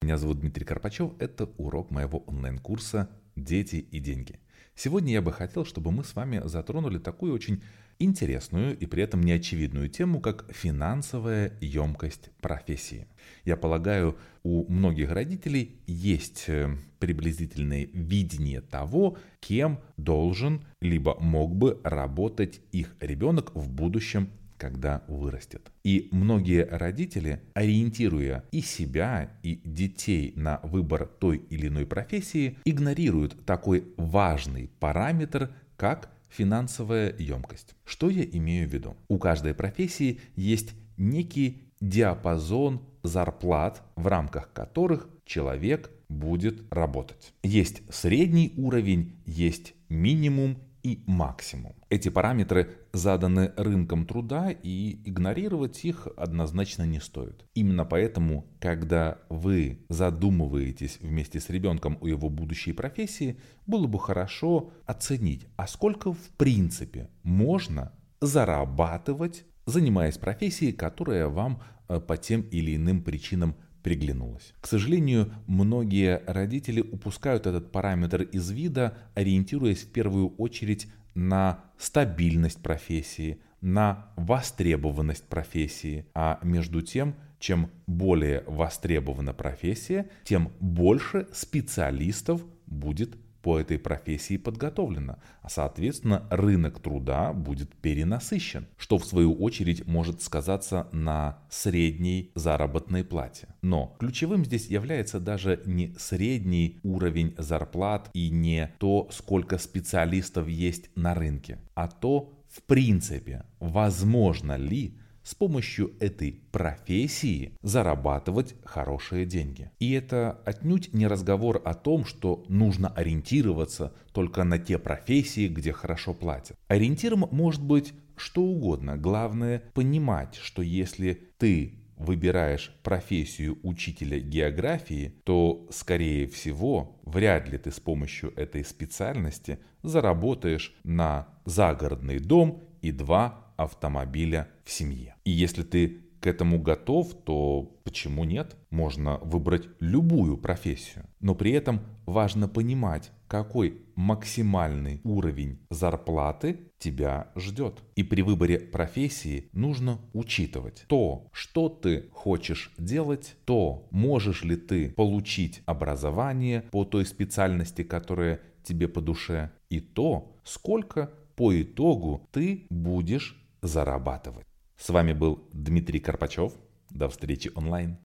Меня зовут Дмитрий Карпачев. Это урок моего онлайн-курса «Дети и деньги». Сегодня я бы хотел, чтобы мы с вами затронули такую очень интересную и при этом неочевидную тему, как финансовая емкость профессии. Я полагаю, у многих родителей есть приблизительное видение того, кем должен либо мог бы работать их ребенок в будущем, когда вырастет. И многие родители, ориентируя и себя, и детей на выбор той или иной профессии, игнорируют такой важный параметр, как финансовая емкость. Что я имею в виду? У каждой профессии есть некий диапазон зарплат, в рамках которых человек будет работать. Есть средний уровень, есть минимум и максимум. Эти параметры заданы рынком труда, и игнорировать их однозначно не стоит. Именно поэтому, когда вы задумываетесь вместе с ребенком о его будущей профессии, было бы хорошо оценить, а сколько в принципе можно зарабатывать, занимаясь профессией, которая вам по тем или иным причинам приглянулась. К сожалению, многие родители упускают этот параметр из вида, ориентируясь в первую очередь на стабильность профессии, на востребованность профессии. А между тем, чем более востребована профессия, тем больше специалистов будет по этой профессии подготовлено, а соответственно рынок труда будет перенасыщен, что в свою очередь может сказаться на средней заработной плате. Но ключевым здесь является даже не средний уровень зарплат и не то, сколько специалистов есть на рынке, а то, в принципе, возможно ли с помощью этой профессии зарабатывать хорошие деньги. И это отнюдь не разговор о том, что нужно ориентироваться только на те профессии, где хорошо платят. Ориентиром может быть что угодно. Главное понимать, что если ты выбираешь профессию учителя географии, то, скорее всего, вряд ли ты с помощью этой специальности заработаешь на загородный дом и 2 автомобиля в семье. И если ты к этому готов, то почему нет? Можно выбрать любую профессию. Но при этом важно понимать, какой максимальный уровень зарплаты тебя ждет. И при выборе профессии нужно учитывать то, что ты хочешь делать, то, можешь ли ты получить образование по той специальности, которая тебе по душе, и то, сколько по итогу ты будешь зарабатывать. С вами был Дмитрий Карпачев. До встречи онлайн.